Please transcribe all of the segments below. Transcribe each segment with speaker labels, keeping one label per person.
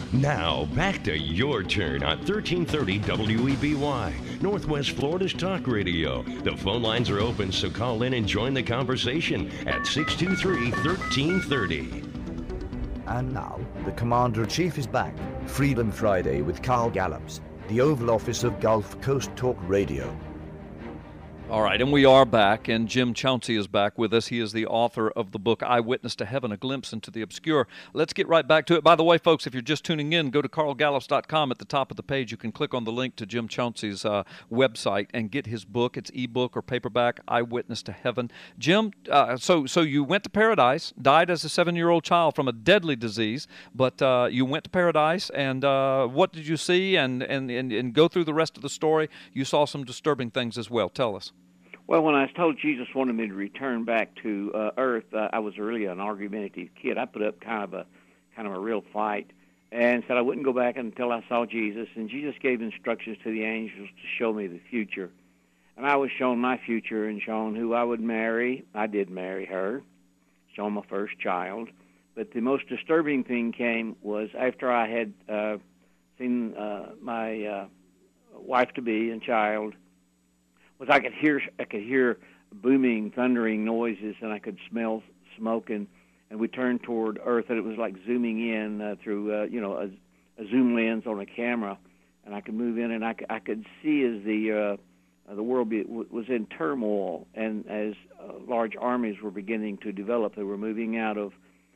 Speaker 1: Now, back to your turn on 1330 WEBY, Northwest Florida's talk radio. The phone lines are open, so call in and join the conversation at 623-1330.
Speaker 2: And now, the Commander-in-Chief is back. Freedom Friday with Carl Gallups, the Oval Office of Gulf Coast Talk Radio.
Speaker 3: All right, and we are back, and Jim Chauncey is back with us. He is the author of the book, Eyewitness to Heaven, A Glimpse into the Obscure. Let's get right back to it. By the way, folks, if you're just tuning in, go to carlgallups.com. At the top of the page, you can click on the link to Jim Chauncey's website and get his book. It's ebook or paperback, Eyewitness to Heaven. Jim, so you went to paradise, died as a 7-year-old child from a deadly disease, but you went to paradise, and what did you see? And go through the rest of the story. You saw some disturbing things as well. Tell us.
Speaker 4: Well, when I was told Jesus wanted me to return back to Earth, I was really an argumentative kid. I put up kind of a real fight and said I wouldn't go back until I saw Jesus. And Jesus gave instructions to the angels to show me the future. And I was shown my future and shown who I would marry. I did marry her, shown my first child. But the most disturbing thing came was after I had seen my wife-to-be and child, was I could hear booming, thundering noises, and I could smell smoke, and we turned toward Earth, and it was like zooming in through a zoom lens on a camera, and I could move in, and I could see as the world was in turmoil, and as large armies were beginning to develop. They were moving out of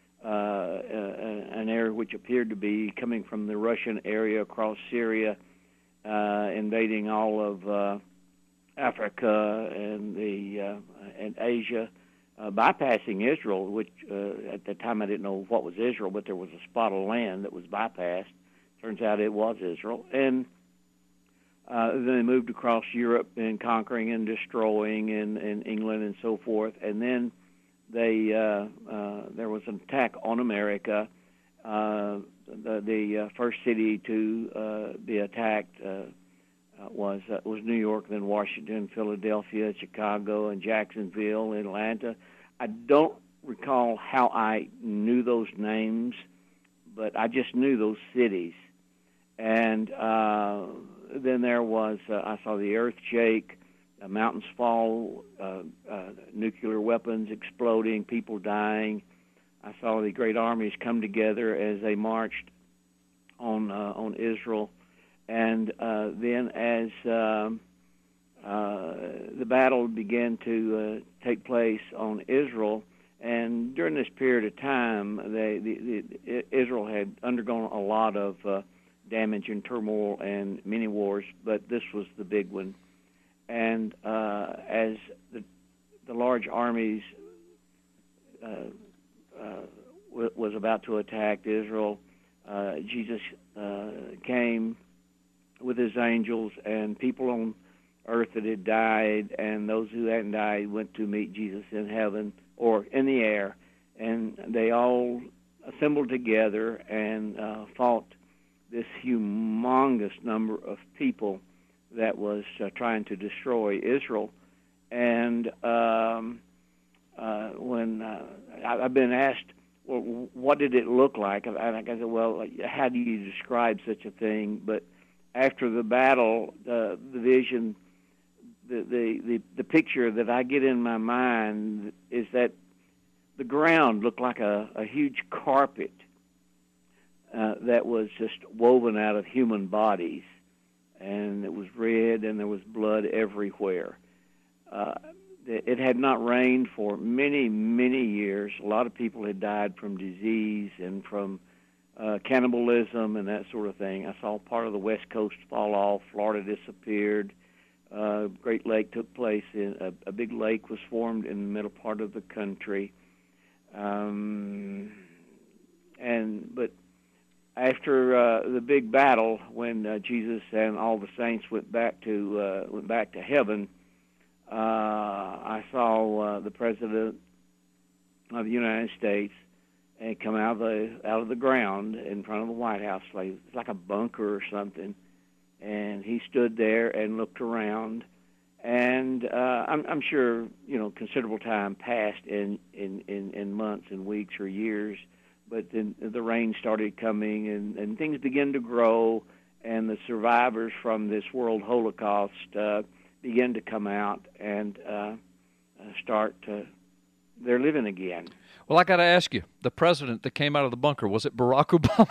Speaker 4: an area which appeared to be coming from the Russian area across Syria, invading all of Africa and and Asia, bypassing Israel, which at the time I didn't know what was Israel, but there was a spot of land that was bypassed. Turns out it was Israel. And then they moved across Europe and conquering and destroying in England and so forth. And then there was an attack on America. The first city to be attacked was New York, then Washington, Philadelphia, Chicago, and Jacksonville, Atlanta. I don't recall how I knew those names, but I just knew those cities. And then there was, I saw the earth shake, mountains fall, nuclear weapons exploding, people dying. I saw the great armies come together as they marched on Israel. And then as the battle began to take place on Israel, and during this period of time, Israel had undergone a lot of damage and turmoil and many wars, but this was the big one. And as the large armies was about to attack Israel, Jesus came with his angels, and people on earth that had died and those who hadn't died went to meet Jesus in heaven or in the air, and they all assembled together and fought this humongous number of people that was trying to destroy Israel. And when I've been asked, well, what did it look like? And I said, well, how do you describe such a thing? But after the battle, the vision, the picture that I get in my mind is that the ground looked like a huge carpet that was just woven out of human bodies, and it was red, and there was blood everywhere. It had not rained for many, many years. A lot of people had died from disease and from cannibalism and that sort of thing. I saw part of the West Coast fall off. Florida disappeared. Great Lake took place. A big lake was formed in the middle part of the country. But after the big battle, when Jesus and all the saints went back to heaven, I saw the President of the United States and come out of the ground in front of the White House, like a bunker or something. And he stood there and looked around. And I'm sure considerable time passed in months and weeks or years, but then the rain started coming, and things began to grow, and the survivors from this world Holocaust began to come out and they're living again.
Speaker 3: Well, I got to ask you, the president that came out of the bunker, was it Barack Obama?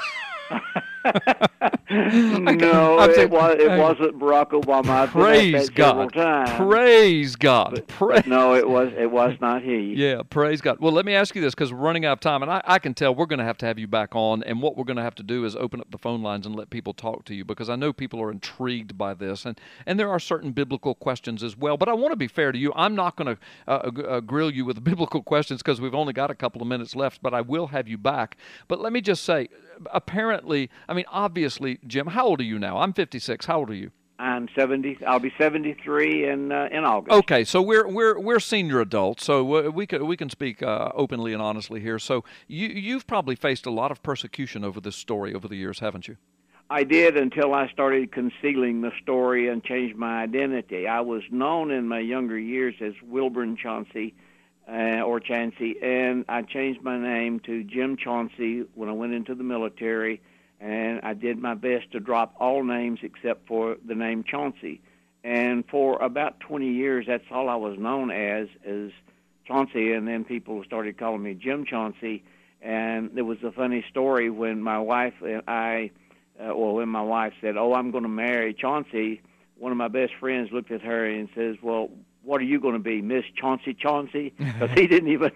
Speaker 4: No, it wasn't Barack Obama.
Speaker 3: Praise God! Praise God!
Speaker 4: But no, it was not he.
Speaker 3: Yeah, praise God. Well, let me ask you this, because we're running out of time, and I can tell we're going to have you back on, and what we're going to have to do is open up the phone lines and let people talk to you, because I know people are intrigued by this, and there are certain biblical questions as well. But I want to be fair to you. I'm not going to grill you with biblical questions because we've only got a couple of minutes left, but I will have you back. But let me just say, apparently, I mean, obviously, Jim, how old are you now? I'm 56. How old are you?
Speaker 4: I'm 70. I'll be 73 in August.
Speaker 3: Okay, so we're senior adults, so we can speak openly and honestly here. So you've probably faced a lot of persecution over this story over the years, haven't you?
Speaker 4: I did, until I started concealing the story and changed my identity. I was known in my younger years as Wilburn Chauncey, or Chancey, and I changed my name to Jim Chauncey when I went into the military, and I did my best to drop all names except for the name Chauncey. And for about 20 years, that's all I was known as Chauncey, and then people started calling me Jim Chauncey. And there was a funny story when my wife and when my wife said, "Oh, I'm going to marry Chauncey," one of my best friends looked at her and says, "Well, what are you going to be, Miss Chauncey?" Because he didn't even.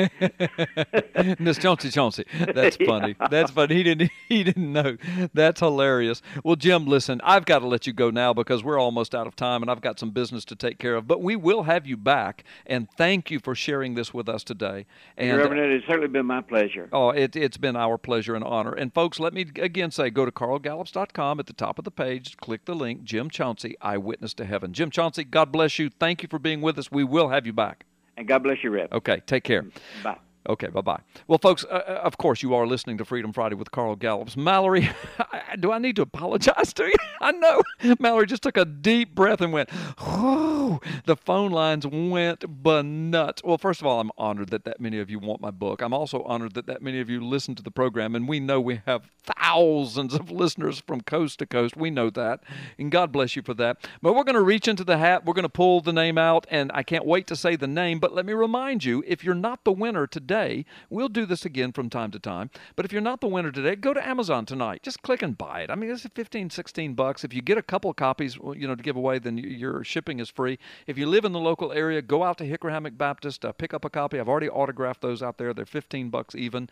Speaker 3: Miss Chauncey. That's funny.
Speaker 4: Yeah.
Speaker 3: That's funny. He didn't know. That's hilarious. Well, Jim, listen, I've got to let you go now because we're almost out of time and I've got some business to take care of. But we will have you back, and thank you for sharing this with us today. And
Speaker 4: Reverend, it has certainly been my pleasure.
Speaker 3: Oh, it's been our pleasure and honor. And folks, let me again say, go to carlgallops.com. At the top of the page, click the link, Jim Chauncey, Eyewitness to Heaven. Jim Chauncey, God bless you. Thank you for being with us. We will have you back.
Speaker 4: And God bless you, Reb.
Speaker 3: Okay, take care.
Speaker 4: Bye.
Speaker 3: Okay, bye-bye. Well, folks, of course, you are listening to Freedom Friday with Carl Gallops. Mallory, do I need to apologize to you? I know. Mallory just took a deep breath and went, whoo. The phone lines went nuts. Well, first of all, I'm honored that many of you want my book. I'm also honored that many of you listen to the program, and we know we have thousands of listeners from coast to coast. We know that, and God bless you for that. But we're going to reach into the hat. We're going to pull the name out, and I can't wait to say the name, but let me remind you, if you're not the winner today, we'll do this again from time to time, but if you're not the winner today, go to Amazon tonight. Just click and buy it. I mean, it's $15-16. If you get a couple of copies, to give away, then your shipping is free. If you live in the local area, go out to Hickory Hammock Baptist, pick up a copy. I've already autographed those out there. They're $15 even,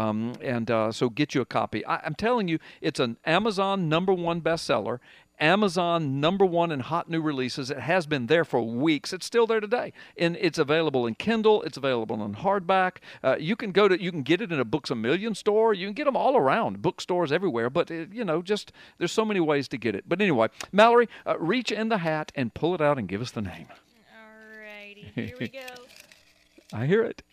Speaker 3: so get you a copy. I'm telling you, it's an Amazon #1 bestseller. Amazon #1 in hot new releases. It has been there for weeks. It's still there today, and it's available in Kindle. It's available in hardback. You can get it in a Books A Million store. You can get them all around, bookstores everywhere. But there's so many ways to get it. But anyway, Mallory, reach in the hat and pull it out and give us the name.
Speaker 5: All righty, here we go.
Speaker 3: I hear it.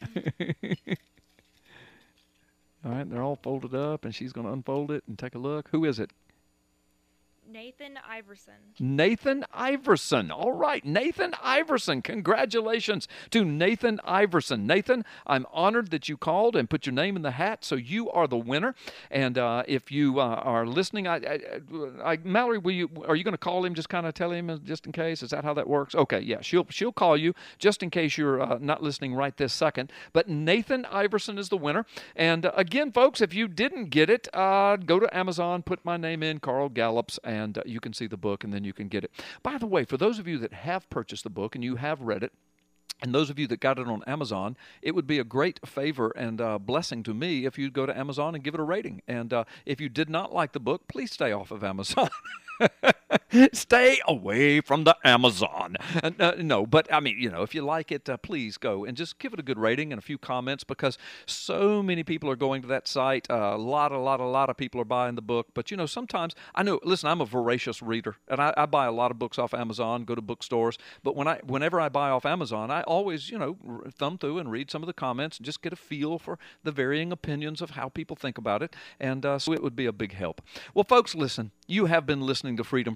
Speaker 3: All right, they're all folded up, and she's going to unfold it and take a look. Who is it?
Speaker 5: Nathan Iverson.
Speaker 3: Nathan Iverson. All right, Nathan Iverson. Congratulations to Nathan Iverson. Nathan, I'm honored that you called and put your name in the hat, so you are the winner. And if you are listening, Mallory, are you going to call him, just kind of tell him just in case? Is that how that works? Okay, yeah, she'll call you just in case you're not listening right this second. But Nathan Iverson is the winner. And again, folks, if you didn't get it, go to Amazon, put my name in, Carl Gallops, and you can see the book, and then you can get it. By the way, for those of you that have purchased the book and you have read it, and those of you that got it on Amazon, it would be a great favor and blessing to me if you'd go to Amazon and give it a rating. And if you did not like the book, please stay off of Amazon. Stay away from the Amazon. No, but I mean, if you like it, please go and just give it a good rating and a few comments, because so many people are going to that site. A lot of people are buying the book. But sometimes listen, I'm a voracious reader, and I buy a lot of books off Amazon, go to bookstores. But whenever I buy off Amazon, I always thumb through and read some of the comments and just get a feel for the varying opinions of how people think about it. And so it would be a big help. Well, folks, listen, you have been listening to Freedom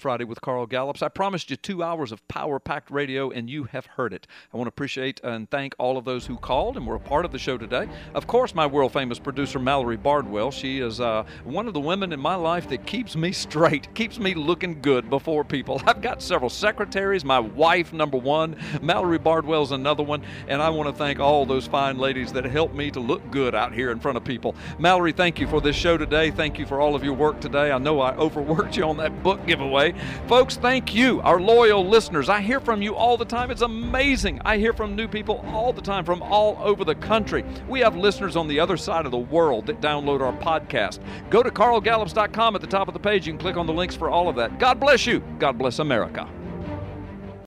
Speaker 3: Friday with Carl Gallups. I promised you 2 hours of power-packed radio, and you have heard it. I want to appreciate and thank all of those who called and were a part of the show today. Of course, my world-famous producer, Mallory Bardwell. She is one of the women in my life that keeps me straight, keeps me looking good before people. I've got several secretaries. My wife, number one. Mallory Bardwell's another one. And I want to thank all those fine ladies that help me to look good out here in front of people. Mallory, thank you for this show today. Thank you for all of your work today. I know I overworked you on that book giveaway. Folks, thank you, our loyal listeners. I hear from you all the time. It's amazing. I hear from new people all the time from all over the country. We have listeners on the other side of the world that download our podcast. Go to carlgallops.com at the top of the page. You can click on the links for all of that. God bless you. God bless America.